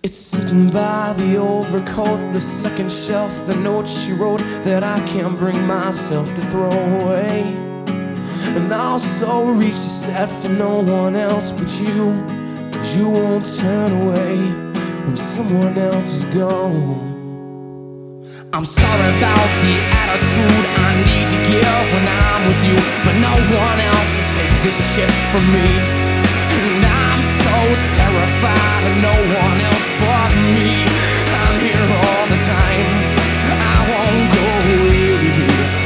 It's sitting by the overcoat, the second shelf, the note she wrote that I can't bring myself to throw away. And I also reach, she said, for no one else but you, 'cause you won't turn away when someone else is gone. I'm sorry about the attitude I need to give when I'm with you, but no one else will take this shit from me. And I'm so terrified of no one else but me. I'm here all the time, I won't go away.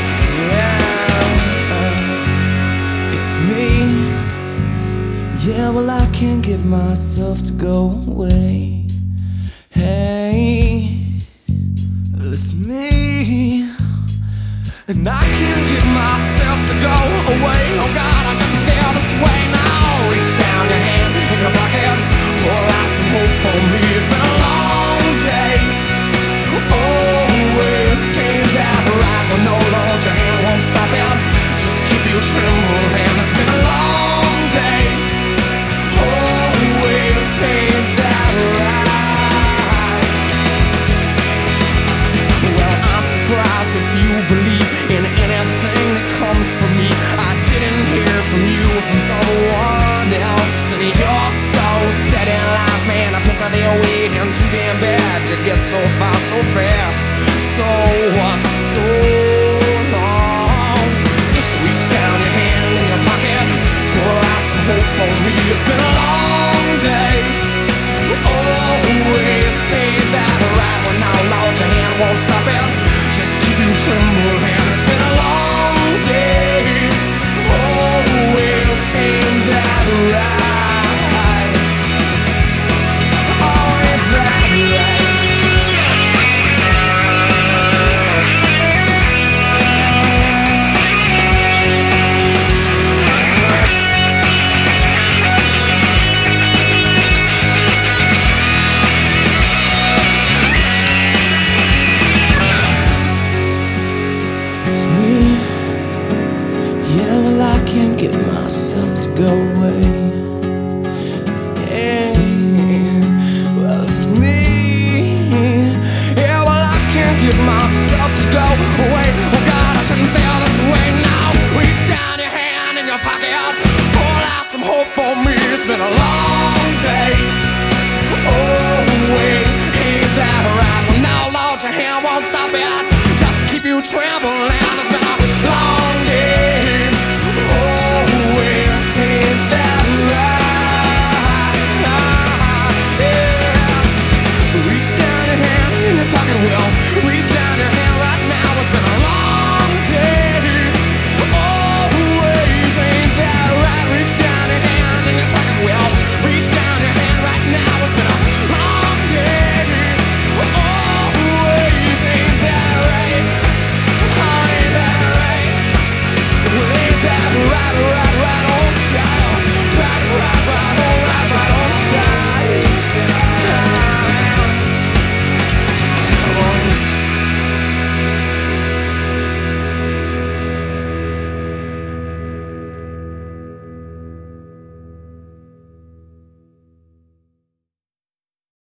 Yeah, it's me. Yeah, well, I can't get myself to go away. Hey, it's me. And I can't get myself to go away. Oh God, I shouldn't feel this way now. Reach down your hand in your pocket, pour out some hope for me. It's been a long day. Always say that right when no load your hand won't stop it, just keep you trembling. It's been a long day. Always say that right. Well, I'm surprised if you believe in anything that comes from me. I didn't hear from you, from someone else. And you're so set in life, man, I piss out your weight and too damn bad. You get so far so fast. So what's so long? Just reach down your hand in your pocket, pour out some hope for me. It's been a